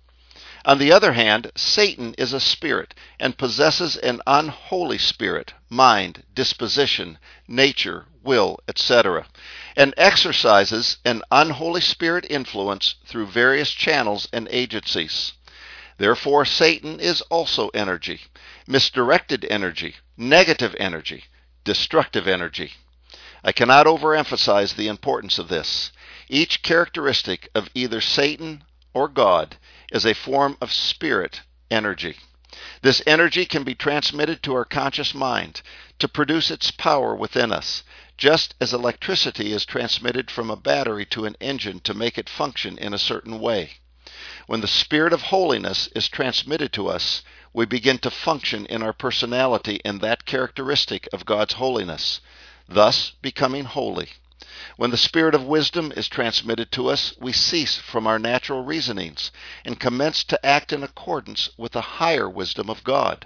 On the other hand, Satan is a spirit and possesses an unholy spirit, mind, disposition, nature, will, etc., and exercises an unholy spirit influence through various channels and agencies. Therefore, Satan is also energy, misdirected energy, negative energy, destructive energy. I cannot overemphasize the importance of this. Each characteristic of either Satan or God is a form of spirit energy. This energy can be transmitted to our conscious mind to produce its power within us, just as electricity is transmitted from a battery to an engine to make it function in a certain way. When the spirit of holiness is transmitted to us, we begin to function in our personality in that characteristic of God's holiness, thus becoming holy. When the spirit of wisdom is transmitted to us, we cease from our natural reasonings and commence to act in accordance with the higher wisdom of God.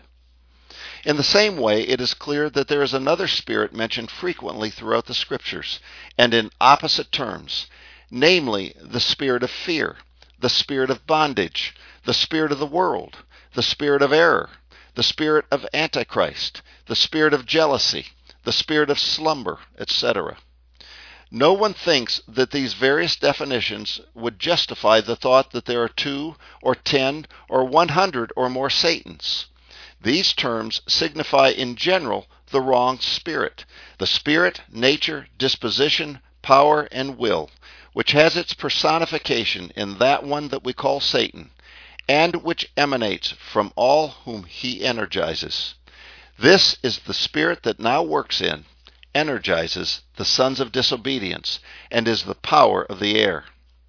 In the same way, it is clear that there is another spirit mentioned frequently throughout the Scriptures, and in opposite terms, namely the spirit of fear, the spirit of bondage, the spirit of the world, the spirit of error, the spirit of Antichrist, the spirit of jealousy, the spirit of slumber, etc. No one thinks that these various definitions would justify the thought that there are 2 or 10 or 100 or more Satans. These terms signify in general the wrong spirit, the spirit, nature, disposition, power, and will, which has its personification in that one that we call Satan, and which emanates from all whom he energizes. This is the spirit that now works in, energizes the sons of disobedience, and is the power of the air.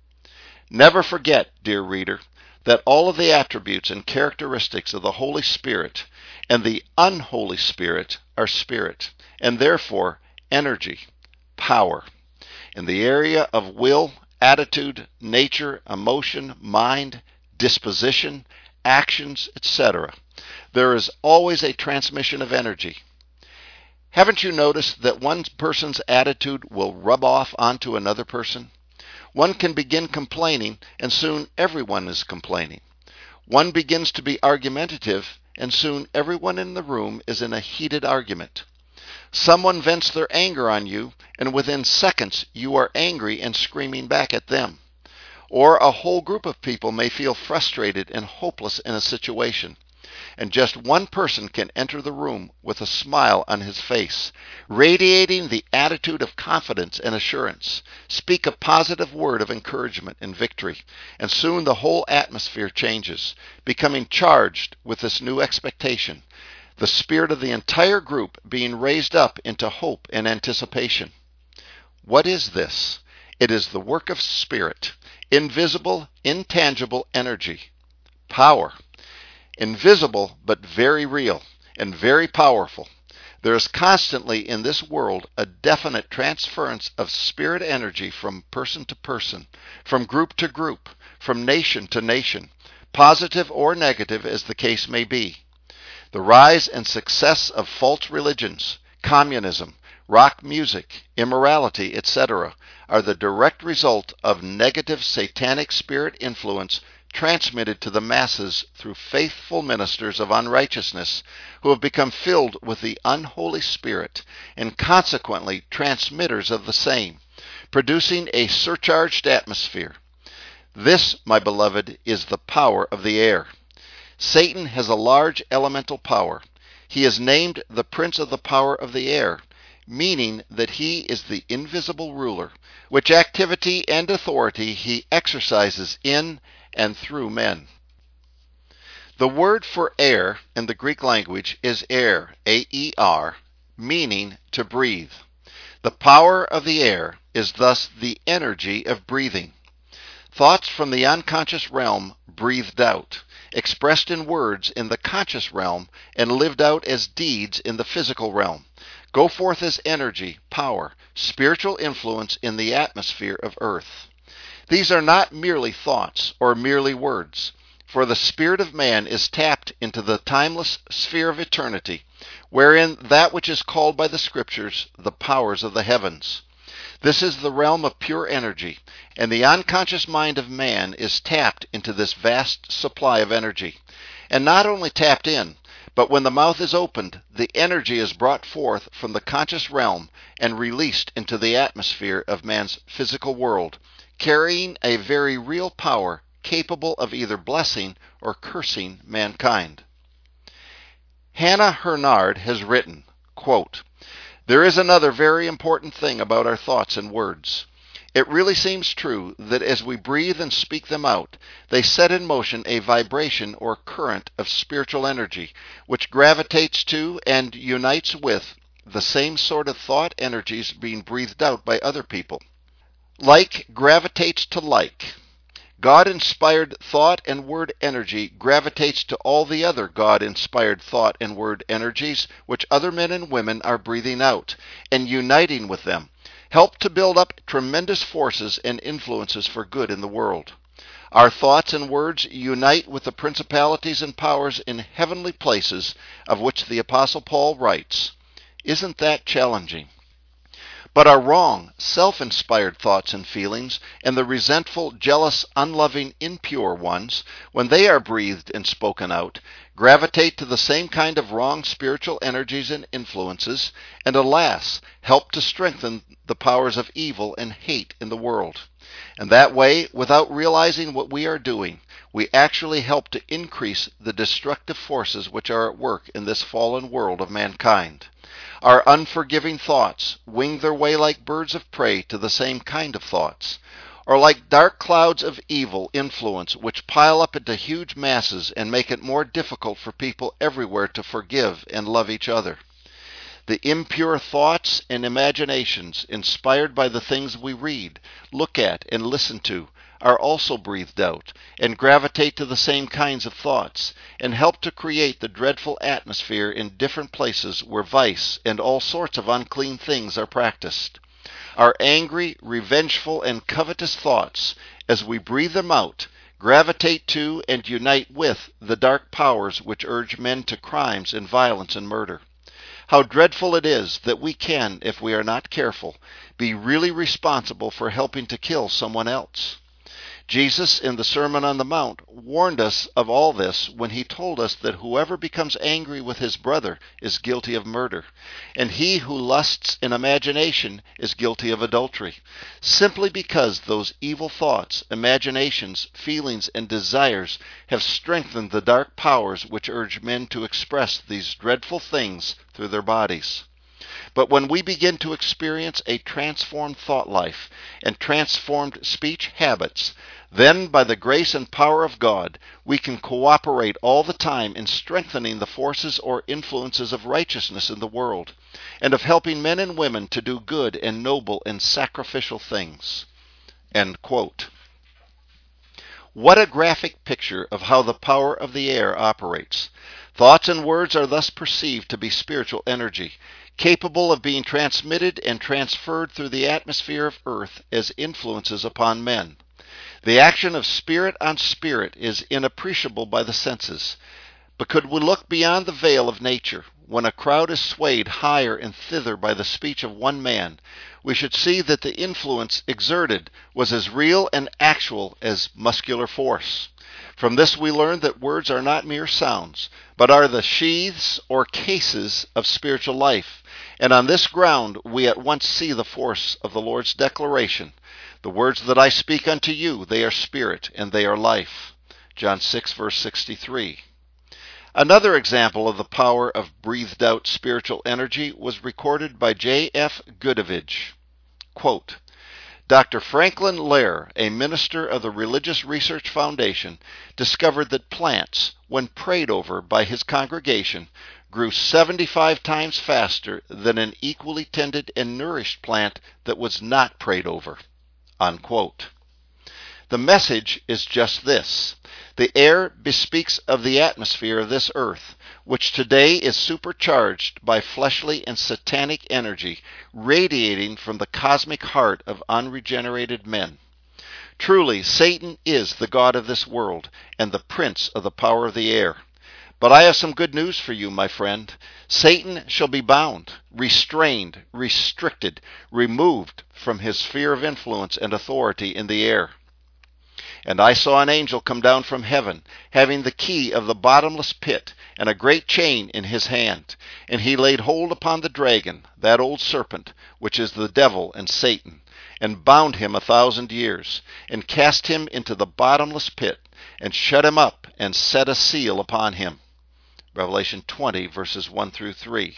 Never forget, dear reader, that all of the attributes and characteristics of the Holy Spirit and the unholy spirit are spirit, and therefore energy, power. In the area of will, attitude, nature, emotion, mind, disposition, actions, etc., there is always a transmission of energy. Haven't you noticed that one person's attitude will rub off onto another person? One can begin complaining, and soon everyone is complaining. One begins to be argumentative, and soon everyone in the room is in a heated argument. Someone vents their anger on you, and within seconds you are angry and screaming back at them. Or a whole group of people may feel frustrated and hopeless in a situation, and just one person can enter the room with a smile on his face, radiating the attitude of confidence and assurance, speak a positive word of encouragement and victory, and soon the whole atmosphere changes, becoming charged with this new expectation, the spirit of the entire group being raised up into hope and anticipation. What is this? It is the work of spirit, invisible, intangible energy, power. Invisible but very real and very powerful. There is constantly in this world a definite transference of spirit energy from person to person, from group to group, from nation to nation, positive or negative as the case may be. The rise and success of false religions, communism, rock music, immorality, etc., are the direct result of negative satanic spirit influence transmitted to the masses through faithful ministers of unrighteousness who have become filled with the unholy spirit and consequently transmitters of the same, producing a surcharged atmosphere. This, my beloved, is the power of the air. Satan has a large elemental power. He is named the prince of the power of the air, meaning that he is the invisible ruler, which activity and authority he exercises in and through men. The word for air in the Greek language is air, A-E-R, meaning to breathe. The power of the air is thus the energy of breathing. Thoughts from the unconscious realm breathed out, expressed in words in the conscious realm, and lived out as deeds in the physical realm, go forth as energy, power, spiritual influence in the atmosphere of earth. These are not merely thoughts or merely words, for the spirit of man is tapped into the timeless sphere of eternity, wherein that which is called by the Scriptures the powers of the heavens. This is the realm of pure energy, and the unconscious mind of man is tapped into this vast supply of energy. And not only tapped in, but when the mouth is opened, the energy is brought forth from the conscious realm and released into the atmosphere of man's physical world, carrying a very real power capable of either blessing or cursing mankind. Hannah Hurnard has written, quote, "There is another very important thing about our thoughts and words. It really seems true that as we breathe and speak them out, they set in motion a vibration or current of spiritual energy, which gravitates to and unites with the same sort of thought energies being breathed out by other people. Like gravitates to like. God-inspired thought and word energy gravitates to all the other God-inspired thought and word energies which other men and women are breathing out, and uniting with them, help to build up tremendous forces and influences for good in the world. Our thoughts and words unite with the principalities and powers in heavenly places of which the Apostle Paul writes. Isn't that challenging? But our wrong, self-inspired thoughts and feelings, and the resentful, jealous, unloving, impure ones, when they are breathed and spoken out, gravitate to the same kind of wrong spiritual energies and influences, and alas, help to strengthen the powers of evil and hate in the world. And that way, without realizing what we are doing, we actually help to increase the destructive forces which are at work in this fallen world of mankind. Our unforgiving thoughts wing their way like birds of prey to the same kind of thoughts, or like dark clouds of evil influence which pile up into huge masses and make it more difficult for people everywhere to forgive and love each other. The impure thoughts and imaginations inspired by the things we read, look at, and listen to are also breathed out and gravitate to the same kinds of thoughts and help to create the dreadful atmosphere in different places where vice and all sorts of unclean things are practiced. Our angry, revengeful, and covetous thoughts, as we breathe them out, gravitate to and unite with the dark powers which urge men to crimes and violence and murder. How dreadful it is that we can, if we are not careful, be really responsible for helping to kill someone else. Jesus, in the Sermon on the Mount, warned us of all this when he told us that whoever becomes angry with his brother is guilty of murder, and he who lusts in imagination is guilty of adultery, simply because those evil thoughts, imaginations, feelings, and desires have strengthened the dark powers which urge men to express these dreadful things through their bodies. But when we begin to experience a transformed thought life and transformed speech habits, then by the grace and power of God, we can cooperate all the time in strengthening the forces or influences of righteousness in the world, and of helping men and women to do good and noble and sacrificial things." End quote. What a graphic picture of how the power of the air operates. Thoughts and words are thus perceived to be spiritual energy, capable of being transmitted and transferred through the atmosphere of earth as influences upon men. The action of spirit on spirit is inappreciable by the senses. But could we look beyond the veil of nature, when a crowd is swayed higher and thither by the speech of one man, we should see that the influence exerted was as real and actual as muscular force. From this we learn that words are not mere sounds, but are the sheaths or cases of spiritual life. And on this ground we at once see the force of the Lord's declaration, "The words that I speak unto you, they are spirit, and they are life." John 6, verse 63. Another example of the power of breathed-out spiritual energy was recorded by J.F. Goodovich. Quote, "Dr. Franklin Lehr, a minister of the Religious Research Foundation, discovered that plants, when prayed over by his congregation, grew 75 times faster than an equally tended and nourished plant that was not prayed over." Unquote. The message is just this. The air bespeaks of the atmosphere of this earth, which today is supercharged by fleshly and satanic energy radiating from the cosmic heart of unregenerated men. Truly, Satan is the god of this world and the prince of the power of the air. But I have some good news for you, my friend. Satan shall be bound, restrained, restricted, removed from his sphere of influence and authority in the air. And I saw an angel come down from heaven, having the key of the bottomless pit, and a great chain in his hand. And he laid hold upon the dragon, that old serpent, which is the devil and Satan, and bound him 1,000 years, and cast him into the bottomless pit, and shut him up, and set a seal upon him. Revelation 20, verses 1 through 3.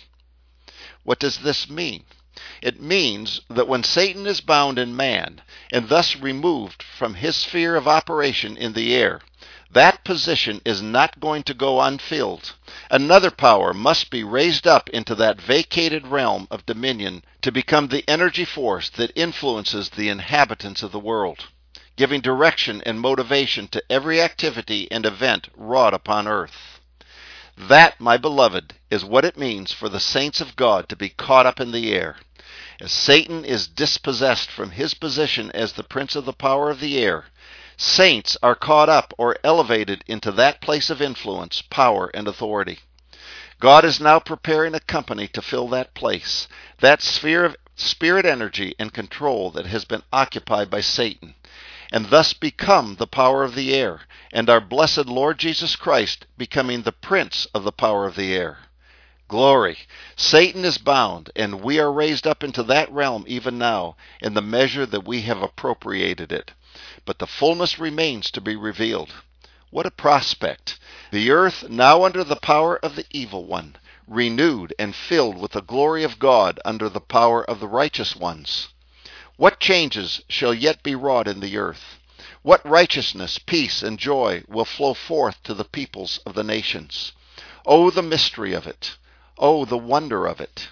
What does this mean? It means that when Satan is bound in man, and thus removed from his sphere of operation in the air, that position is not going to go unfilled. Another power must be raised up into that vacated realm of dominion to become the energy force that influences the inhabitants of the world, giving direction and motivation to every activity and event wrought upon earth. That, my beloved, is what it means for the saints of God to be caught up in the air. As Satan is dispossessed from his position as the prince of the power of the air, saints are caught up or elevated into that place of influence, power, and authority. God is now preparing a company to fill that place, that sphere of spirit energy and control that has been occupied by Satan, and thus become the power of the air, and our blessed Lord Jesus Christ becoming the prince of the power of the air. Glory! Satan is bound, and we are raised up into that realm even now, in the measure that we have appropriated it. But the fullness remains to be revealed. What a prospect! The earth now under the power of the evil one, renewed and filled with the glory of God under the power of the righteous ones. What changes shall yet be wrought in the earth? What righteousness, peace, and joy will flow forth to the peoples of the nations? Oh, the mystery of it! Oh, the wonder of it!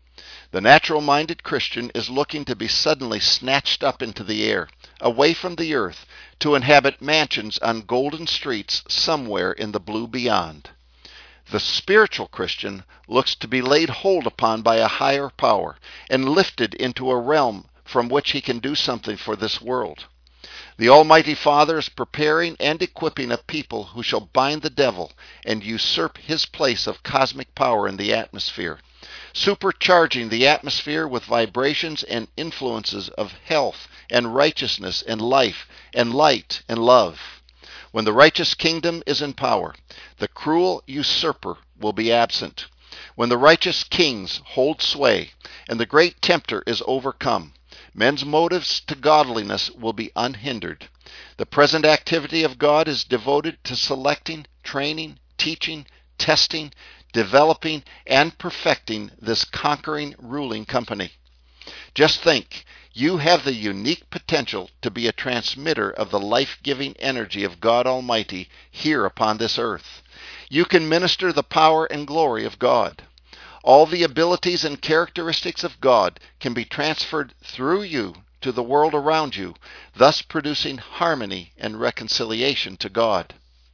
The natural-minded Christian is looking to be suddenly snatched up into the air, away from the earth, to inhabit mansions on golden streets somewhere in the blue beyond. The spiritual Christian looks to be laid hold upon by a higher power and lifted into a realm from which he can do something for this world. The Almighty Father is preparing and equipping a people who shall bind the devil and usurp his place of cosmic power in the atmosphere, supercharging the atmosphere with vibrations and influences of health and righteousness and life and light and love. When the righteous kingdom is in power, the cruel usurper will be absent. When the righteous kings hold sway and the great tempter is overcome, men's motives to godliness will be unhindered. The present activity of God is devoted to selecting, training, teaching, testing, developing, and perfecting this conquering, ruling company. Just think, you have the unique potential to be a transmitter of the life-giving energy of God Almighty here upon this earth. You can minister the power and glory of God. All the abilities and characteristics of God can be transferred through you to the world around you, thus producing harmony and reconciliation to God.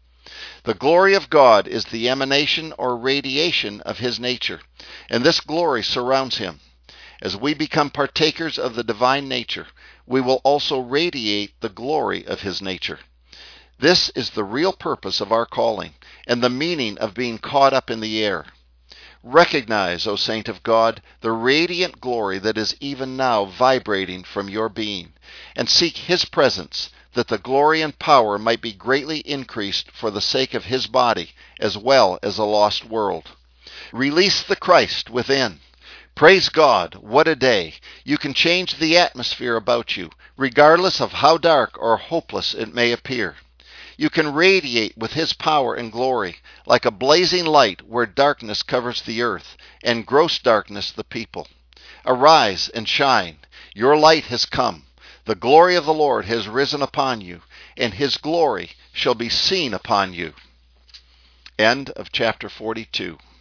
The glory of God is the emanation or radiation of His nature, and this glory surrounds Him. As we become partakers of the divine nature, we will also radiate the glory of His nature. This is the real purpose of our calling, and the meaning of being caught up in the air. Recognize, O saint of God, the radiant glory that is even now vibrating from your being, and seek His presence, that the glory and power might be greatly increased for the sake of His body, as well as a lost world. Release the Christ within. Praise God, what a day! You can change the atmosphere about you, regardless of how dark or hopeless it may appear. You can radiate with His power and glory, like a blazing light where darkness covers the earth, and gross darkness the people. Arise and shine. Your light has come. The glory of the Lord has risen upon you, and His glory shall be seen upon you. End of chapter 42.